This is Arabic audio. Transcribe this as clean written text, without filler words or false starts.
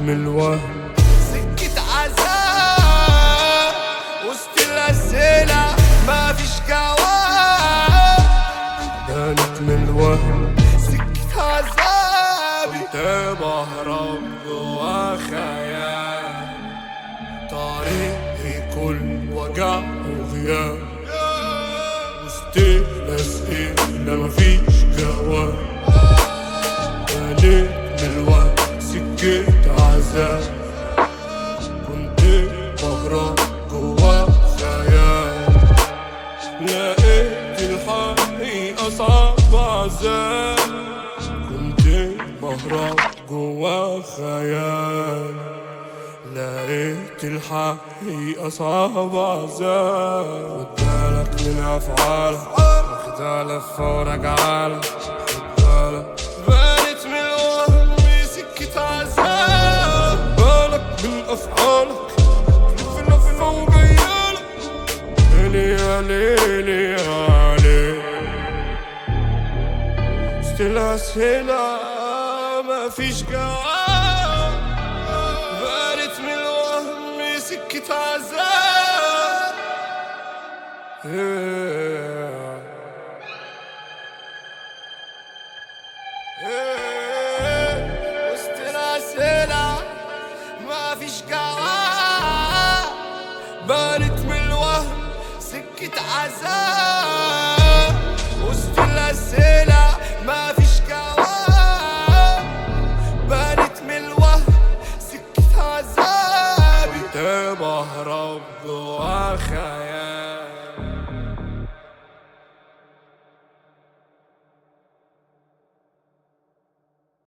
من الوهم سكة عذاب وسط الأسئلة مفيش جواب. بانت من الوهم سكة عذابي كنت بهرب جوا خيال، طريقي كل وجع وغياب، وسط الأسئلة مفيش جواب. بانت من الوهم سكة عذاب، كنت بهرب جوا خيال، لقيت الحقيقة صعب عذاب. كنت بهرب جوا خيال، لقيت الحقيقة صعب عذاب. خد بالك من أفعالك، واخدها لفة وراجعالك. خد بالك بانت من الوهم سكة عذاب. خد بالك من أفعالك، في لفة وجايالك. ليلي يا ليلي يا ليلي، وسط الأسئلة مفيش جواب. بانت من الوهم سكة عذاب. وسط الأسئلة مفيش جواب. بانت من الوهم سكة عذاب. وسط الأسئلة مفيش جواب. بانت من الوهم سكة عذابي. كنت بهرب جوا خيال.